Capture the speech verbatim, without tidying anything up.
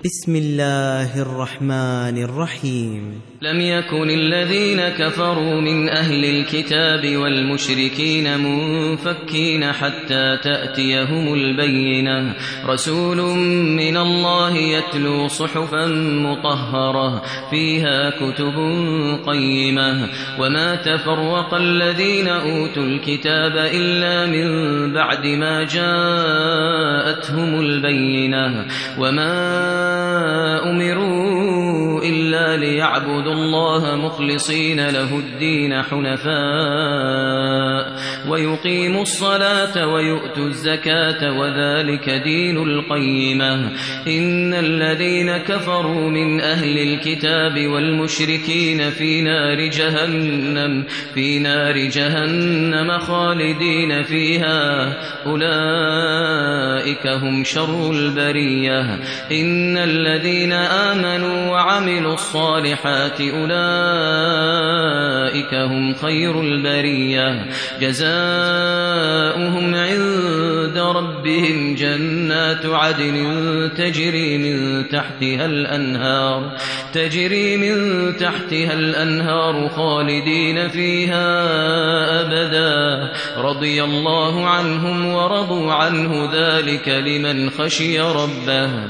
بسم الله الرحمن الرحيم. لم يكن الذين كفروا من أهل الكتاب والمشركين منفكين حتى تأتيهم البينة، رسول من الله يتلو صحفا مطهرة فيها كتب قيمة، وما تفرق الذين أوتوا الكتاب إلا من بعد ما جاءتهم البينة، وما أمروا إلا ليعبدوا الله مخلصين له الدين حنفاء ويقيموا الصلاة ويؤتوا الزكاة وذلك دين القيمة. إن الذين كفروا من أهل الكتاب والمشركين في نار جهنم في نار جهنم خالدين فيها، أولئك هم شر البرية. إن الذين آمنوا وعملوا الصالحات أولئك هم خير البرية، جزاؤهم عند ربهم جنات عدن تجري من تحتها الأنهار تجري من تحتها الأنهار خالدين فيها أبدا، رضي الله عنهم ورضوا عنه، ذلك لمن خشي ربه.